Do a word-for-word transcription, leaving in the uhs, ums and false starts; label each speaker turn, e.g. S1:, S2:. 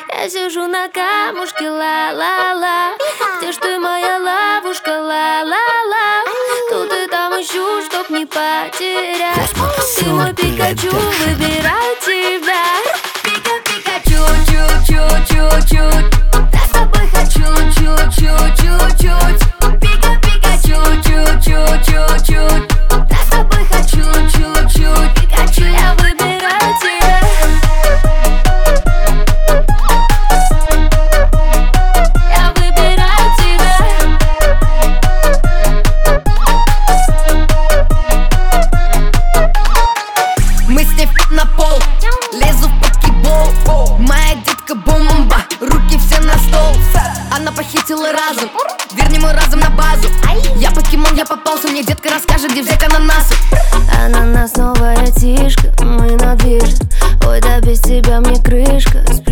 S1: Я сижу на камушке, ла-ла-ла. Где ж ты, моя ловушка, ла-ла-ла. Тут и там ищу, чтоб не потерять. Ты мой Пикачу, выбираю тебя. Пика-пикачу, чу-чу-чу-чуть. Я с тобой хочу, чу-чу-чу-чуть. Пика-пикачу, чу-чу-чу-чуть. Я с тобой хочу, чу-чуть. Пикачу, я выбираю тебя. Я выбираю тебя.
S2: Мы с ней на пол, лезу в покебол. Моя детка бомба, руки все на стол. Она похитила разум, верни мой разум на базу. Я покемон, я попался, мне детка расскажет, где взять ананасы.
S1: Ананас, новая тишка, мы на движ. Ой, да без тебя мне крышка.